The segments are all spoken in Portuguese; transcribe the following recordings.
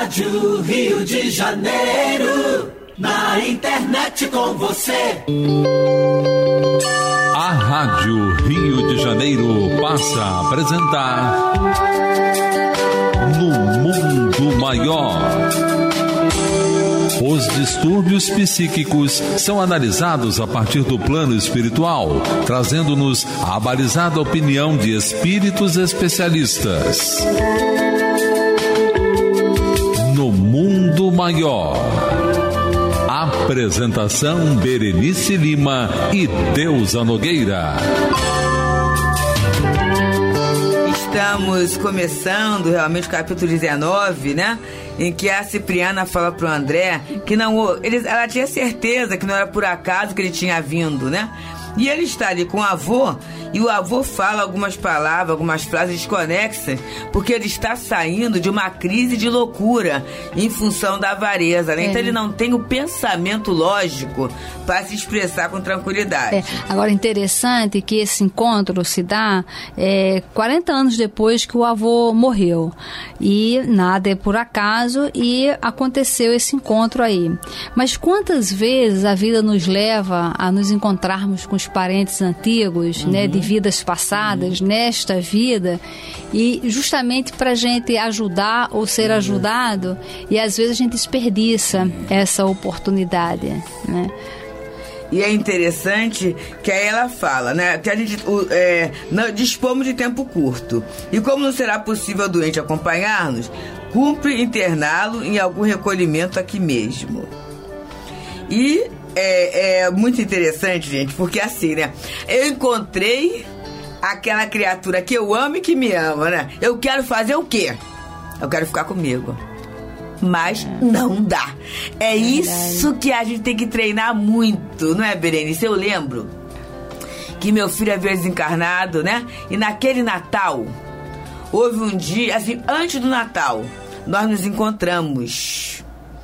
Rádio Rio de Janeiro, na internet com você. A Rádio Rio de Janeiro passa a apresentar No Mundo Maior. Os distúrbios psíquicos são analisados a partir do plano espiritual, trazendo-nos a abalizada opinião de espíritos especialistas. No Mundo Maior. Apresentação: Berenice Lima e Deusa Nogueira. Estamos começando realmente o capítulo 19, né? Em que a Cipriana fala pro André que ela tinha certeza que não era por acaso que ele tinha vindo, né? E ele está ali com o avô, e o avô fala algumas palavras, algumas frases desconexas, porque ele está saindo de uma crise de loucura em função da avareza, né? Então ele não tem o pensamento lógico para se expressar com tranquilidade. Agora, interessante que esse encontro se dá 40 anos depois que o avô morreu. E nada é por acaso, e aconteceu esse encontro aí. Mas quantas vezes a vida nos leva a nos encontrarmos com os parentes antigos, né, de vidas passadas, nesta vida, e justamente para a gente ajudar ou ser ajudado, e às vezes a gente desperdiça essa oportunidade, né? E é interessante que aí ela fala, né, que a gente dispomos de tempo curto, e como não será possível o doente acompanhar-nos, cumpre interná-lo em algum recolhimento aqui mesmo. E é muito interessante, gente, porque assim, né, eu encontrei aquela criatura que eu amo e que me ama, né? Eu quero fazer o quê? Eu quero ficar comigo. Mas não dá. É isso que a gente tem que treinar muito, não é, Berenice? Eu lembro que meu filho havia desencarnado, né? E naquele Natal, houve um dia, assim, antes do Natal, nós nos encontramos.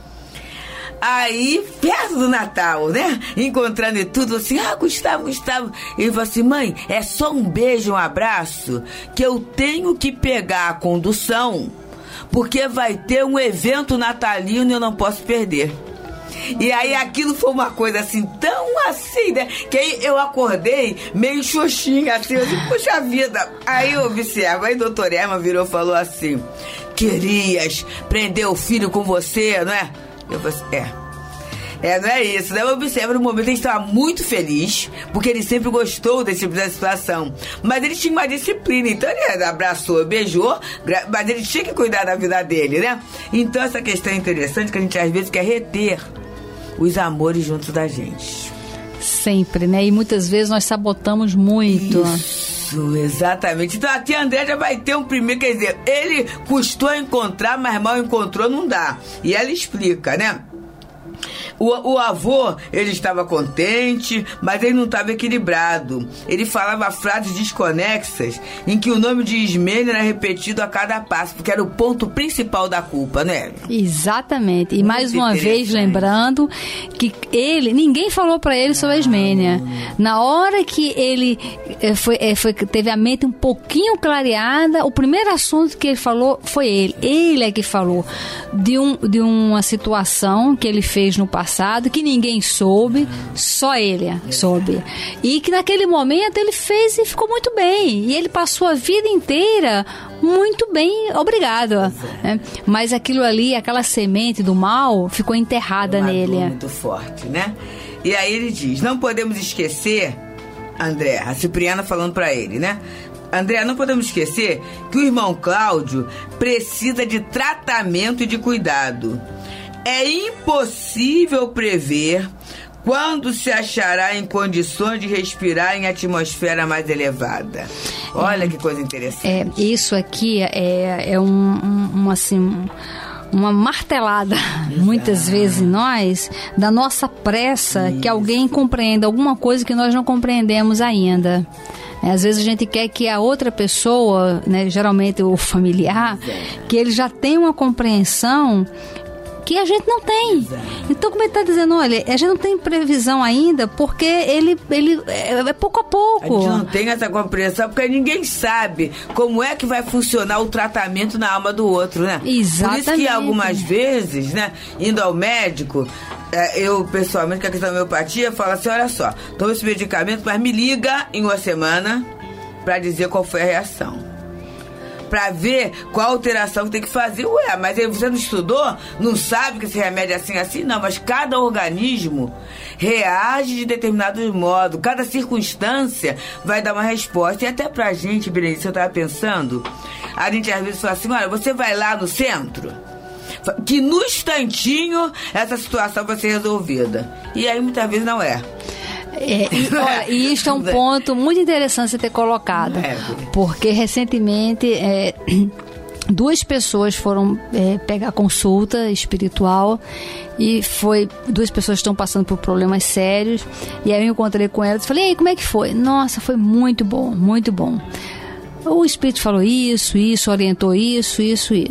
Aí, perto do Natal, né? Encontrando e tudo, assim, Gustavo. Ele falou assim: mãe, é só um beijo, um abraço, que eu tenho que pegar a condução, porque vai ter um evento natalino e eu não posso perder. E aí aquilo foi uma coisa assim, tão assim, né? Que aí eu acordei meio xoxinha, assim, eu disse, puxa vida. Aí eu observo, aí o doutor Erma virou e falou assim: querias prender o filho com você, não é? Eu falei assim, não é isso, né? Eu observo no momento que ele estava muito feliz, porque ele sempre gostou desse tipo de situação. Mas ele tinha uma disciplina, então ele abraçou, beijou, mas ele tinha que cuidar da vida dele, né? Então essa questão é interessante, que a gente às vezes quer reter os amores junto da gente. Sempre, né? E muitas vezes nós sabotamos muito. Isso, exatamente. Então aqui a André já vai ter um primeiro, quer dizer, ele custou encontrar, mas mal encontrou, não dá. E ela explica, né? O avô, ele estava contente, mas ele não estava equilibrado. Ele falava frases desconexas em que o nome de Ismênia era repetido a cada passo, porque era o ponto principal da culpa, né? Exatamente. E mais uma vez lembrando que ninguém falou para ele sobre a Ismênia. Na hora que ele teve a mente um pouquinho clareada, o primeiro assunto que ele falou foi ele. Ele é que falou de uma situação que ele fez no passado, que ninguém soube, só ele soube. E que naquele momento ele fez e ficou muito bem. E ele passou a vida inteira muito bem, obrigado. Mas aquilo ali, aquela semente do mal, ficou enterrada nele. Muito forte, né? E aí ele diz, não podemos esquecer, André, a Cipriana falando pra ele, né? André, não podemos esquecer que o irmão Cláudio precisa de tratamento e de cuidado. É impossível prever quando se achará em condições de respirar em atmosfera mais elevada. Olha que coisa interessante. Isso aqui é uma martelada, muitas vezes em nós, da nossa pressa, que alguém compreenda alguma coisa que nós não compreendemos ainda. Às vezes a gente quer que a outra pessoa, né, geralmente o familiar, que ele já tenha uma compreensão que a gente não tem. Exato. Então, como ele está dizendo, olha, a gente não tem previsão ainda, porque ele é pouco a pouco. A gente não tem essa compreensão, porque ninguém sabe como é que vai funcionar o tratamento na alma do outro, né? Exatamente. Por isso que algumas vezes, né, indo ao médico, eu pessoalmente, com a questão da homeopatia, falo assim, olha só, toma esse medicamento, mas me liga em uma semana para dizer qual foi a reação. Pra ver qual alteração que tem que fazer. Ué, mas aí você não estudou? Não sabe que esse remédio é assim, assim? Não, mas cada organismo reage de determinado modo. Cada circunstância vai dar uma resposta. E até pra gente, Berenice, eu tava pensando, a gente às vezes fala assim, olha, você vai lá no centro, que no instantinho essa situação vai ser resolvida. E aí muitas vezes não é. E isso é um ponto muito interessante você ter colocado, porque recentemente 2 pessoas foram pegar consulta espiritual e 2 pessoas estão passando por problemas sérios, e aí eu encontrei com elas e falei, e aí, como é que foi? Nossa, foi muito bom, muito bom. O espírito falou isso, orientou isso.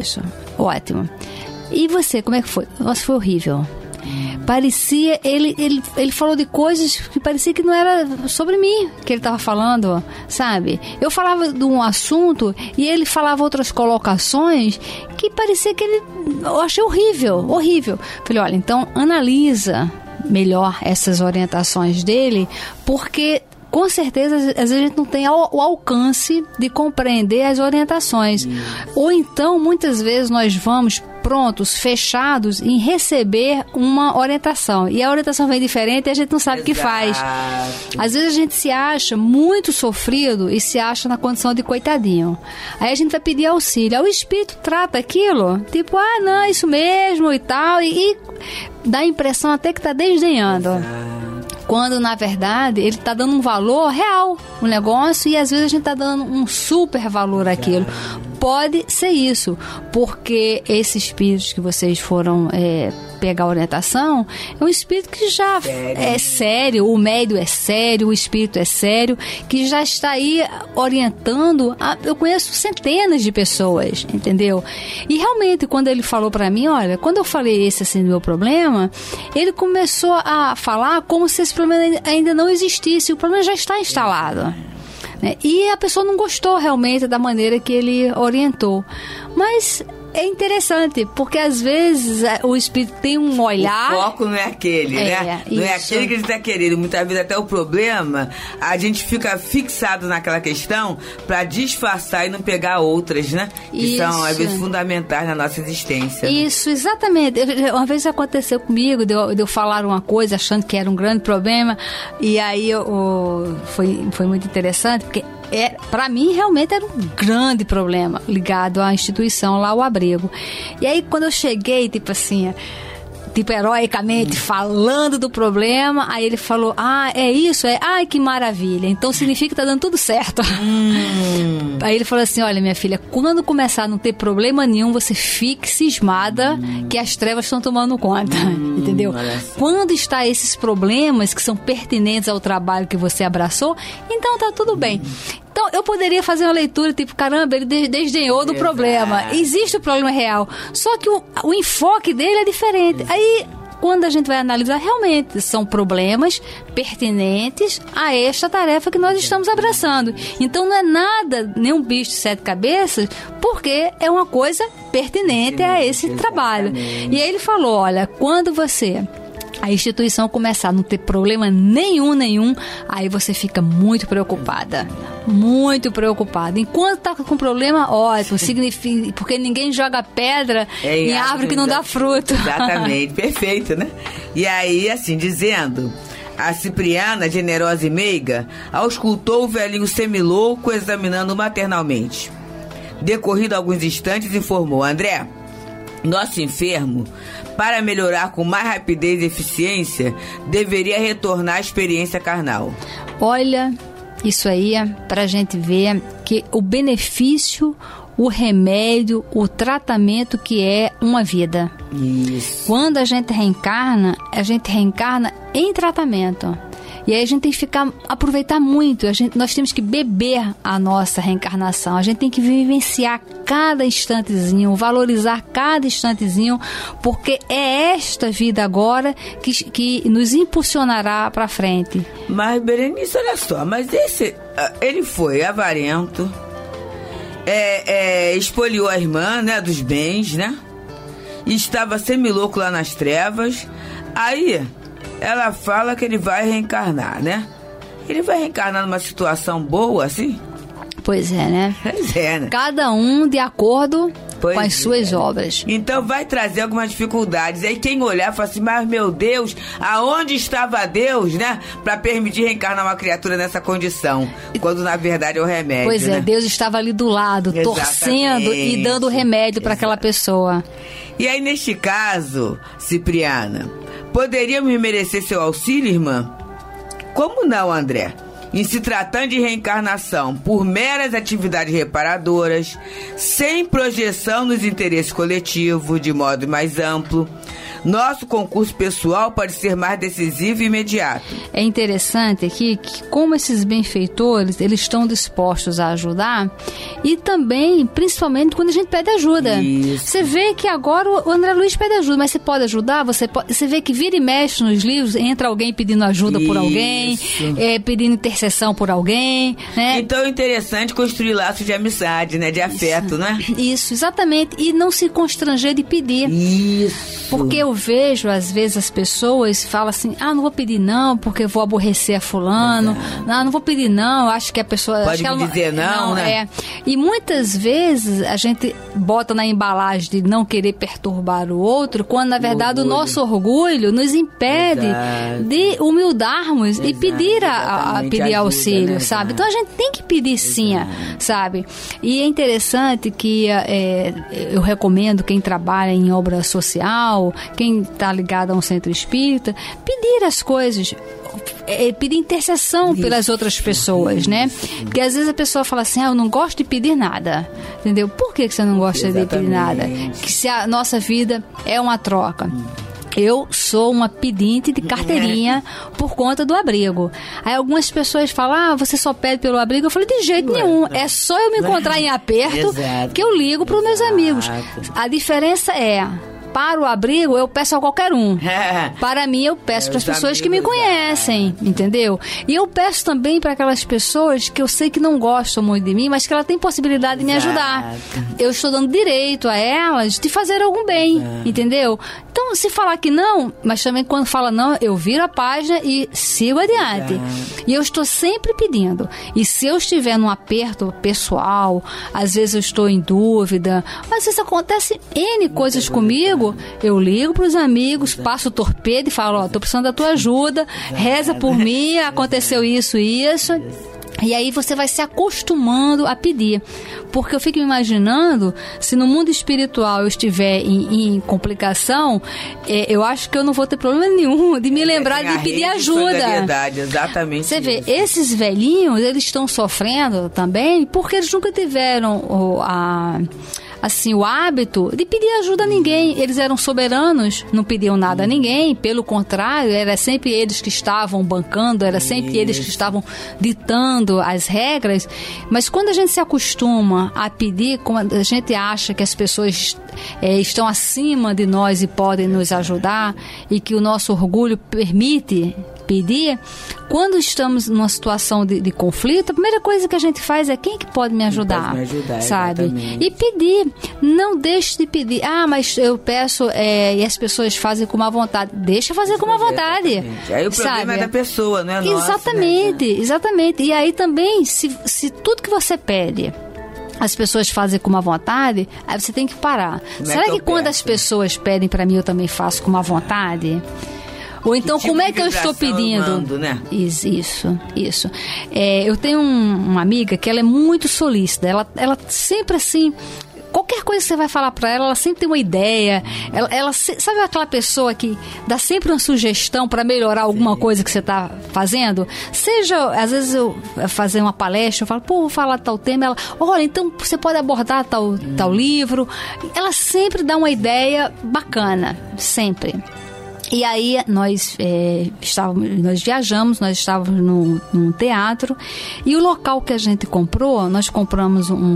Ótimo. E você, como é que foi? Nossa, foi horrível. Parecia, ele falou de coisas que parecia que não era sobre mim que ele estava falando, sabe? Eu falava de um assunto e ele falava outras colocações que parecia que eu achei horrível. Falei, olha, então analisa melhor essas orientações dele, porque com certeza, às vezes a gente não tem o alcance de compreender as orientações. Ou então, muitas vezes, nós vamos prontos, fechados em receber uma orientação. E a orientação vem diferente e a gente não sabe o que faz. Às vezes a gente se acha muito sofrido e se acha na condição de coitadinho. Aí a gente vai pedir auxílio. Aí o espírito trata aquilo, tipo, não, isso mesmo e tal. E dá a impressão até que está desdenhando. Quando, na verdade, ele está dando um valor real no negócio e, às vezes, a gente está dando um super valor àquilo. Pode ser isso, porque esses espíritos que vocês foram pegar a orientação, é um espírito que já é sério, o médium é sério, o espírito é sério, que já está aí orientando. Eu conheço centenas de pessoas, entendeu? E, realmente, quando ele falou para mim, olha, quando eu falei esse assim do meu problema, ele começou a falar como se esse problema ainda não existisse, o problema já está instalado. E a pessoa não gostou realmente da maneira que ele orientou. Mas é interessante, porque às vezes o espírito tem um olhar... O foco não é aquele, né? Não é aquele que ele está querendo. Muitas vezes até o problema, a gente fica fixado naquela questão para disfarçar e não pegar outras, né? Que são, às vezes, fundamentais na nossa existência. Isso, exatamente. Uma vez aconteceu comigo, de eu falar uma coisa achando que era um grande problema, e aí foi muito interessante, porque para mim realmente era um grande problema ligado à instituição lá, o abrigo. E aí quando eu cheguei, tipo assim, heroicamente falando do problema, aí ele falou, é isso? Ai, que maravilha, então significa que tá dando tudo certo. Aí ele falou assim, olha, minha filha, quando começar a não ter problema nenhum, você fique cismada que as trevas estão tomando conta, entendeu? Quando está esses problemas que são pertinentes ao trabalho que você abraçou, então tá tudo bem. Então, eu poderia fazer uma leitura tipo, caramba, ele desdenhou do problema. Existe o problema real. Só que o enfoque dele é diferente. Aí, quando a gente vai analisar, realmente são problemas pertinentes a esta tarefa que nós estamos abraçando. Então, não é nada, nenhum bicho de 7 cabeças, porque é uma coisa pertinente a esse trabalho. E aí ele falou, olha, quando a instituição começar a não ter problema nenhum, aí você fica muito preocupada. Enquanto tá com problema, ótimo, significa, porque ninguém joga pedra em árvore que não dá fruto. Exatamente, perfeito, né? E aí, assim, dizendo, a Cipriana, generosa e meiga, auscultou o velhinho semilouco examinando maternalmente. Decorrido alguns instantes, informou, André, nosso enfermo, para melhorar com mais rapidez e eficiência, deveria retornar à experiência carnal. Olha, isso aí é para a gente ver que o benefício, o remédio, o tratamento que é uma vida. Isso. Quando a gente reencarna em tratamento. E aí a gente tem que aproveitar muito. Nós temos que beber a nossa reencarnação. A gente tem que vivenciar cada instantezinho, valorizar cada instantezinho, porque é esta vida agora que nos impulsionará para frente. Mas, Berenice, olha só, mas ele foi avarento, espoliou a irmã, né, dos bens, né? E estava semilouco lá nas trevas. Aí, ela fala que ele vai reencarnar, né? Ele vai reencarnar numa situação boa, assim? Pois é, né? Pois é, né? Cada um de acordo com as suas obras. Então vai trazer algumas dificuldades. Aí quem olhar fala assim, mas meu Deus, aonde estava Deus, né? Pra permitir reencarnar uma criatura nessa condição. Quando na verdade é o remédio. Pois é, né? Deus estava ali do lado, torcendo e dando remédio para aquela pessoa. E aí neste caso, Cipriana, poderíamos merecer seu auxílio, irmã? Como não, André? Em se tratando de reencarnação por meras atividades reparadoras, sem projeção nos interesses coletivos de modo mais amplo, nosso concurso pessoal pode ser mais decisivo e imediato. É interessante aqui que, como esses benfeitores, eles estão dispostos a ajudar, e também, principalmente, quando a gente pede ajuda. Isso. Você vê que agora o André Luiz pede ajuda, mas você pode ajudar, você vê que vira e mexe nos livros, entra alguém pedindo ajuda por alguém, pedindo intercessão por alguém, né? Então é interessante construir laços de amizade, né? De afeto, né? Isso, exatamente. E não se constranger de pedir. Isso. Porque eu vejo, às vezes, as pessoas falam assim, não vou pedir não, porque eu vou aborrecer a fulano. Não vou pedir não, eu acho que a pessoa... Pode me dizer não, né? E muitas vezes a gente bota na embalagem de não querer perturbar o outro, quando, na verdade, o nosso orgulho nos impede de humildarmos e pedir pedir auxílio, né, sabe? Então a gente tem que pedir sim, sabe? E é interessante que eu recomendo quem trabalha em obra social, quem está ligado a um centro espírita, pedir as coisas, pedir intercessão pelas outras pessoas, né? Porque às vezes a pessoa fala assim, eu não gosto de pedir nada, entendeu? Por que você não gosta de pedir nada? Que se a nossa vida é uma troca. Eu sou uma pedinte de carteirinha por conta do abrigo. Aí algumas pessoas falam, você só pede pelo abrigo. Eu falei, de jeito nenhum. É só eu me encontrar em aperto que eu ligo para os meus amigos. A diferença é... Para o abrigo, eu peço a qualquer um. Para mim, eu peço para as pessoas que me conhecem, entendeu? E eu peço também para aquelas pessoas que eu sei que não gostam muito de mim, mas que ela tem possibilidade de me ajudar. Eu estou dando direito a elas de fazer algum bem, entendeu? Então, se falar que não, mas também quando fala não, eu viro a página e sigo adiante. E eu estou sempre pedindo. E se eu estiver num aperto pessoal, às vezes eu estou em dúvida, às vezes acontece N coisas comigo, eu ligo para os amigos, passo o torpedo e falo, estou precisando da tua ajuda, reza por mim, aconteceu isso. E aí você vai se acostumando a pedir. Porque eu fico me imaginando, se no mundo espiritual eu estiver em complicação, eu acho que eu não vou ter problema nenhum de me lembrar de pedir ajuda. Verdade, exatamente. Você vê, esses velhinhos, eles estão sofrendo também porque eles nunca tiveram o hábito de pedir ajuda a ninguém. Eles eram soberanos, não pediam nada a ninguém, pelo contrário, era sempre eles que estavam bancando, era sempre eles que estavam ditando as regras. Mas quando a gente se acostuma a pedir, quando a gente acha que as pessoas estão acima de nós e podem nos ajudar, e que o nosso orgulho permite pedir, quando estamos numa situação de conflito, a primeira coisa que a gente faz é quem que pode me ajudar, sabe? Exatamente. E pedir, não deixe de pedir. Mas eu peço e as pessoas fazem com má vontade. Deixa fazer com má vontade. Aí o problema é da pessoa, não é nosso. Exatamente, né? Exatamente. E aí também, se tudo que você pede as pessoas fazem com má vontade, aí você tem que parar. Será que quando as pessoas pedem para mim, eu também faço com má vontade? Ou então, como é que eu estou pedindo? Mando, né? Isso. Eu tenho uma amiga que ela é muito solícita. Ela sempre assim... Qualquer coisa que você vai falar pra ela, ela sempre tem uma ideia. Ela sabe aquela pessoa que dá sempre uma sugestão para melhorar alguma coisa que você tá fazendo? Seja, às vezes eu fazer uma palestra, eu falo, vou falar tal tema. Ela, olha, então você pode abordar tal livro. Ela sempre dá uma ideia bacana, sempre. E aí nós viajamos, nós estávamos num teatro, e o local que a gente comprou, nós compramos um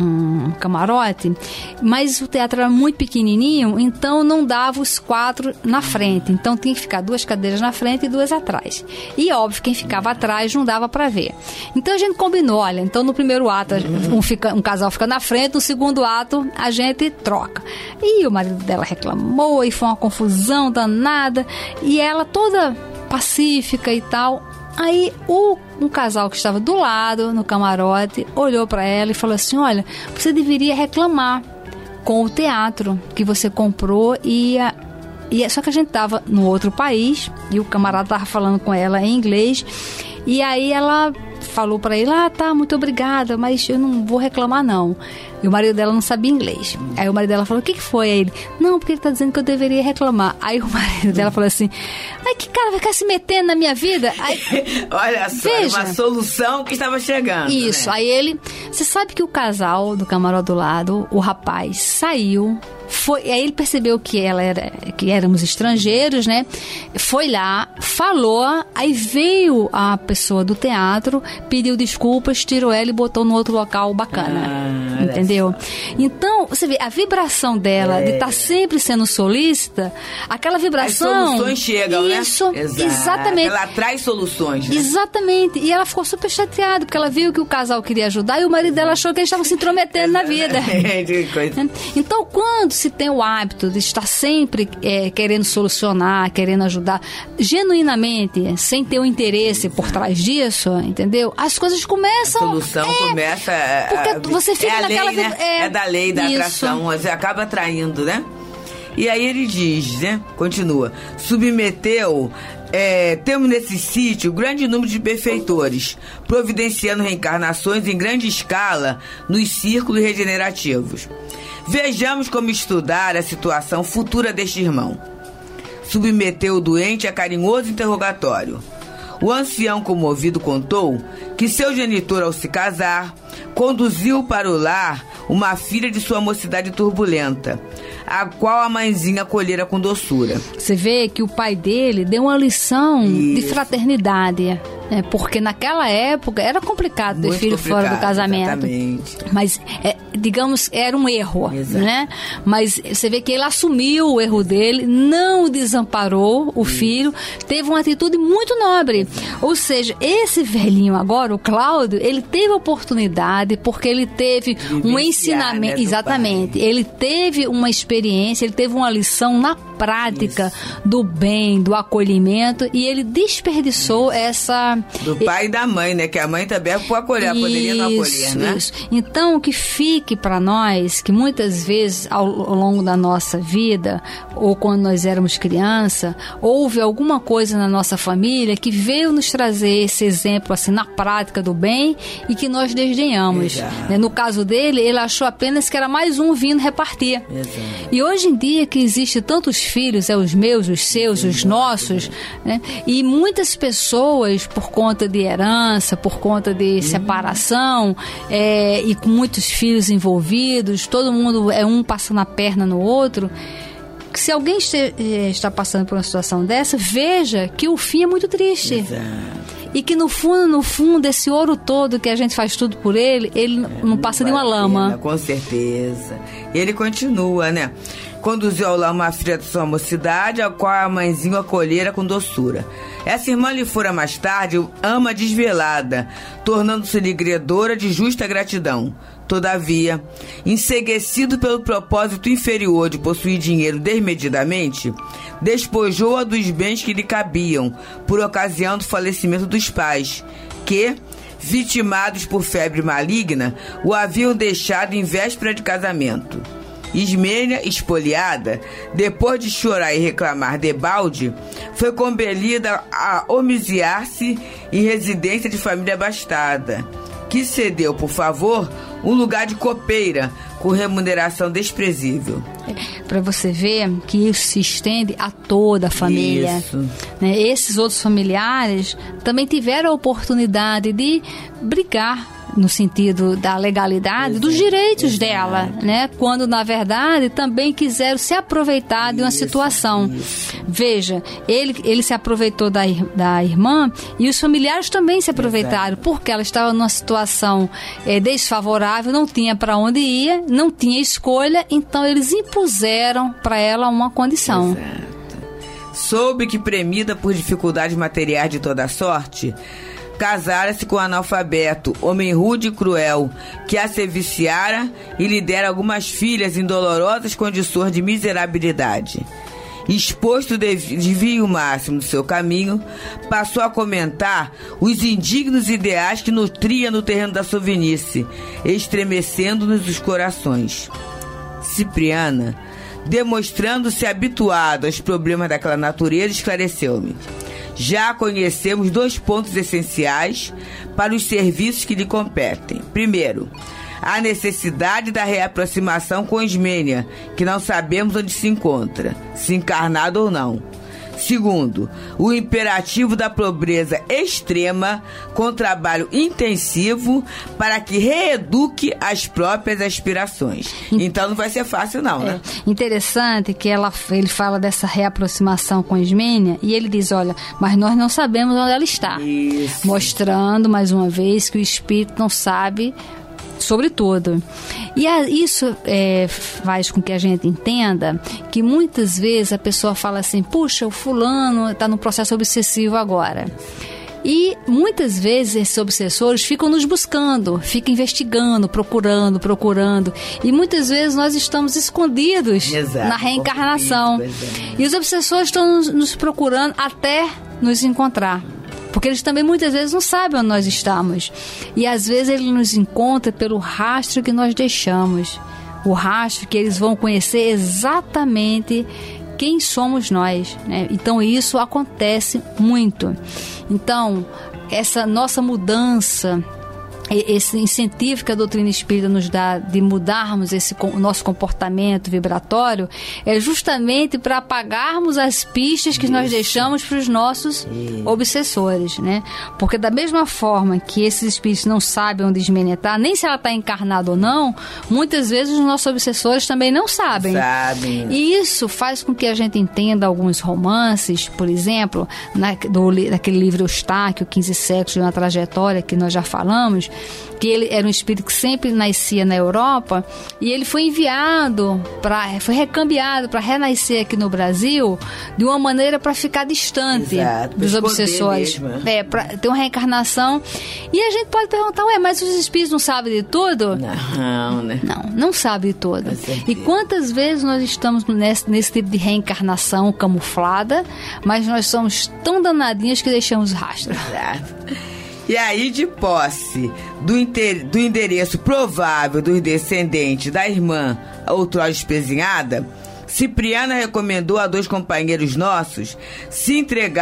camarote, mas o teatro era muito pequenininho, então não dava os 4 na frente, então tinha que ficar 2 cadeiras na frente e 2 atrás. E óbvio, quem ficava atrás não dava para ver. Então a gente combinou, olha, então no primeiro ato um casal fica na frente, no segundo ato a gente troca. E o marido dela reclamou e foi uma confusão danada. E ela toda pacífica e tal. Aí um casal que estava do lado, no camarote, olhou para ela e falou assim: olha, você deveria reclamar com o teatro que você comprou só que a gente estava no outro país e o camarada estava falando com ela em inglês. E aí ela falou para ele: tá, muito obrigada, mas eu não vou reclamar não. E o marido dela não sabia inglês. Aí o marido dela falou: o que foi? Aí ele: não, porque ele tá dizendo que eu deveria reclamar. Aí o marido dela falou assim: ai, que cara vai ficar se metendo na minha vida? Aí, olha só, veja, uma solução que estava chegando. Isso, né? Aí você sabe que o casal do camarote do lado, o rapaz, saiu. Aí ele percebeu que éramos estrangeiros, né? Foi lá, falou, aí veio a pessoa do teatro, pediu desculpas, tirou ela e botou no outro local bacana. Entendeu? Então, você vê, a vibração dela de estar sempre sendo solícita, aquela vibração... As soluções chegam, isso, né? Exatamente. Ela traz soluções, né? Exatamente. E ela ficou super chateada, porque ela viu que o casal queria ajudar e o marido dela achou que eles estavam se intrometendo na vida. Então, quando se tem o hábito de estar sempre querendo solucionar, querendo ajudar, genuinamente, sem ter um interesse por trás disso, entendeu? As coisas começam... A solução começa... Porque você fica naquela... Lei, né? É da lei da atração, você acaba atraindo, né? E aí ele diz, né? Continua. Submeteu... temos nesse sítio grande número de benfeitores, providenciando reencarnações em grande escala nos círculos regenerativos. Vejamos como estudar a situação futura deste irmão. Submeteu o doente a carinhoso interrogatório. O ancião comovido contou que seu genitor, ao se casar, conduziu para o lar uma filha de sua mocidade turbulenta, a qual a mãezinha acolhera com doçura. Você vê que o pai dele deu uma lição de fraternidade, porque naquela época era complicado ter filho fora do casamento. Exatamente. Mas, digamos, era um erro, né? Mas você vê que ele assumiu o erro dele, não desamparou o filho, teve uma atitude muito nobre. Ou seja, esse velhinho agora, o Cláudio, ele teve oportunidade porque ele teve um ensinamento, né, exatamente, ele teve uma experiência, ele teve uma lição na prática do bem, do acolhimento, e ele desperdiçou essa... Do pai e da mãe, né? Que a mãe também poderia não acolher, né? Isso. Então, que fique para nós, que muitas vezes ao longo da nossa vida, ou quando nós éramos criança, houve alguma coisa na nossa família que veio nos trazer esse exemplo assim na prática do bem e que nós desdenhamos. Né? No caso dele, ele achou apenas que era mais um vindo repartir. Exato. E hoje em dia que existe tantos filhos, os meus, os seus, os nossos, né? E muitas pessoas, por conta de herança, por conta de separação, e com muitos filhos envolvidos, todo mundo um passando a perna no outro. Se alguém está passando por uma situação dessa, veja que o fim é muito triste. Exato. E que no fundo, esse ouro todo que a gente faz tudo por ele não passa de uma lama. Com certeza. E ele continua, né? Conduziu ao lar uma filha de sua mocidade, a qual a mãezinha acolhera com doçura. Essa irmã lhe fora mais tarde ama desvelada, tornando-se-lhe credora de justa gratidão. Todavia, enceguecido pelo propósito inferior de possuir dinheiro desmedidamente, despojou-a dos bens que lhe cabiam, por ocasião do falecimento dos pais, que, vitimados por febre maligna, o haviam deixado em véspera de casamento. Ismênia, espoliada, depois de chorar e reclamar debalde, foi compelida a homiciar-se em residência de família abastada, que cedeu, por favor, um lugar de copeira com remuneração desprezível. Para você ver que isso se estende a toda a família. Isso. Né? Esses outros familiares também tiveram a oportunidade de brigar, no sentido da legalidade, dos direitos dela, né? Quando, na verdade, também quiseram se aproveitar de uma situação. Veja, ele se aproveitou da irmã e os familiares também se aproveitaram, porque ela estava numa situação desfavorável, não tinha para onde ir, não tinha escolha, então eles impuseram para ela uma condição. Soube que, premida por dificuldades materiais de toda sorte, casara-se com um analfabeto, homem rude e cruel, que a seviciara e lhe dera algumas filhas em dolorosas condições de miserabilidade. Exposto do desvio máximo do seu caminho, passou a comentar os indignos ideais que nutria no terreno da sovinice, estremecendo-nos os corações. Cipriana, demonstrando-se habituado aos problemas daquela natureza, esclareceu-me: já conhecemos 2 pontos essenciais para os serviços que lhe competem. Primeiro, a necessidade da reaproximação com Ismênia, que não sabemos onde se encontra, se encarnada ou não. Segundo, o imperativo da pobreza extrema com trabalho intensivo para que reeduque as próprias aspirações. Então não vai ser fácil não, né? Interessante que ele fala dessa reaproximação com Ismênia e ele diz, olha, mas nós não sabemos onde ela está. Isso. Mostrando mais uma vez que o espírito não sabe sobre tudo. E isso faz com que a gente entenda que muitas vezes a pessoa fala assim, puxa, o fulano está num processo obsessivo agora. E muitas vezes esses obsessores ficam nos buscando, ficam investigando, procurando. E muitas vezes nós estamos escondidos na reencarnação. E os obsessores estão nos procurando até nos encontrar. Porque eles também muitas vezes não sabem onde nós estamos. E às vezes ele nos encontra pelo rastro que nós deixamos. O rastro que eles vão conhecer exatamente quem somos nós, né? Então isso acontece muito. Então, essa nossa mudança, esse incentivo que a doutrina espírita nos dá de mudarmos o nosso comportamento vibratório é justamente para apagarmos as pistas que nós deixamos para os nossos obsessores, né? Porque da mesma forma que esses espíritos não sabem onde Ismênia está, nem se ela está encarnada ou não, muitas vezes os nossos obsessores também não sabem. E isso faz com que a gente entenda alguns romances, por exemplo, daquele livro Eustáquio, 15 séculos de uma trajetória, que nós já falamos, que ele era um espírito que sempre nascia na Europa e ele foi enviado, foi recambiado para renascer aqui no Brasil de uma maneira para ficar distante dos obsessores. Para ter uma reencarnação. E a gente pode perguntar, mas os espíritos não sabem de tudo? Não, né? Não sabem de tudo. E quantas vezes nós estamos nesse tipo de reencarnação camuflada, mas nós somos tão danadinhos que deixamos rastro. E aí, de posse do endereço provável dos descendentes da irmã outrora espezinhada, Cipriana recomendou a 2 companheiros nossos se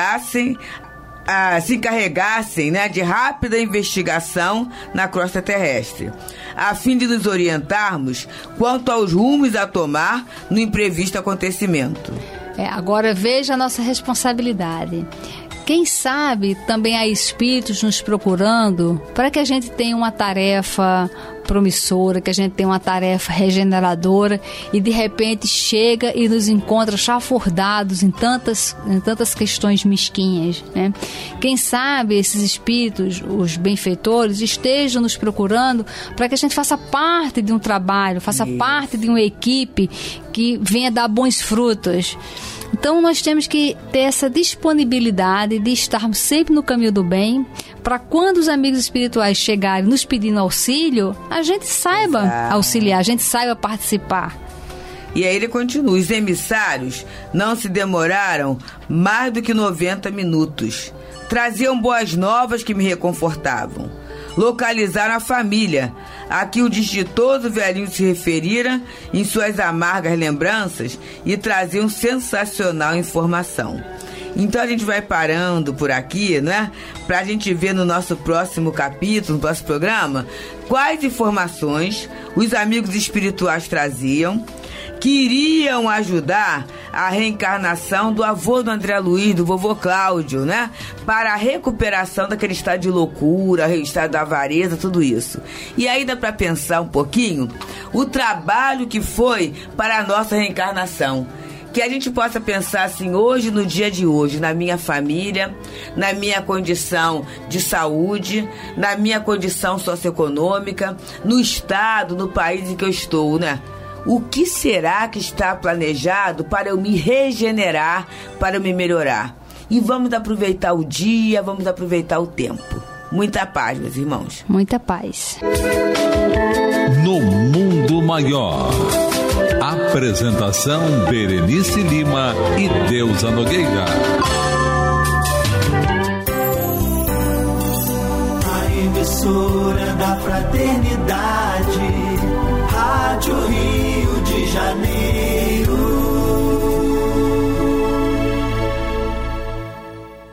encarregassem, né, de rápida investigação na crosta terrestre, a fim de nos orientarmos quanto aos rumos a tomar no imprevisto acontecimento. Agora veja a nossa responsabilidade. Quem sabe também há espíritos nos procurando para que a gente tenha uma tarefa promissora, que a gente tenha uma tarefa regeneradora e de repente chega e nos encontra chafurdados em tantas questões mesquinhas, né? Quem sabe esses espíritos, os benfeitores, estejam nos procurando para que a gente faça parte de um trabalho, faça parte de uma equipe que venha dar bons frutos. Então nós temos que ter essa disponibilidade de estarmos sempre no caminho do bem, para quando os amigos espirituais chegarem nos pedindo auxílio, a gente saiba auxiliar, a gente saiba participar. E aí ele continua: os emissários não se demoraram mais do que 90 minutos. Traziam boas novas que me reconfortavam. Localizaram a família, a que o desditoso velhinho se referira em suas amargas lembranças e traziam sensacional informação. Então a gente vai parando por aqui, né? Pra gente ver no nosso próximo capítulo, no próximo programa, quais informações os amigos espirituais traziam que iriam ajudar a reencarnação do avô do André Luiz, do vovô Cláudio, né? Para a recuperação daquele estado de loucura, estado da avareza, tudo isso. E aí dá para pensar um pouquinho o trabalho que foi para a nossa reencarnação. Que a gente possa pensar assim, hoje, no dia de hoje, na minha família, na minha condição de saúde, na minha condição socioeconômica, no estado, no país em que eu estou, né? O que será que está planejado para eu me regenerar, para eu me melhorar? E vamos aproveitar o dia, vamos aproveitar o tempo. Muita paz, meus irmãos. Muita paz. No Mundo Maior. Apresentação Berenice Lima e Deusa Nogueira. A emissora da fraternidade, Rádio Rio de Janeiro.